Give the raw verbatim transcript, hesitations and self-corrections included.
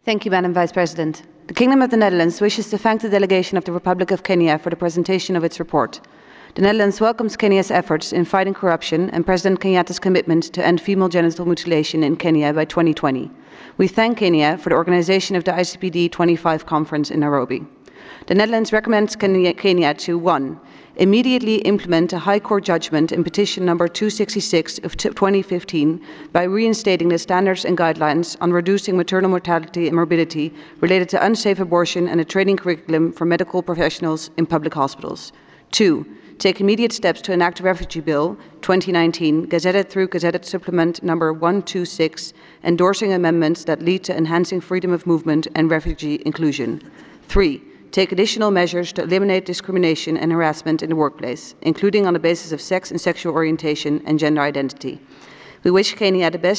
Thank you, Madam Vice President. The Kingdom of the Netherlands wishes to thank the delegation of the Republic of Kenya for the presentation of its report. The Netherlands welcomes Kenya's efforts in fighting corruption and President Kenyatta's commitment to end female genital mutilation in Kenya by twenty twenty. We thank Kenya for the organization of the I C P D twenty-five conference in Nairobi. The Netherlands recommends Kenya, Kenya to one Immediately implement a High Court judgment in petition number two sixty-six of twenty fifteen by reinstating the standards and guidelines on reducing maternal mortality and morbidity related to unsafe abortion and a training curriculum for medical professionals in public hospitals. Two Take immediate steps to enact a refugee bill, twenty nineteen, gazetted through Gazetted Supplement number one twenty-six, endorsing amendments that lead to enhancing freedom of movement and refugee inclusion. Three Take additional measures to eliminate discrimination and harassment in the workplace, including on the basis of sex and sexual orientation and gender identity. We wish Kenya the best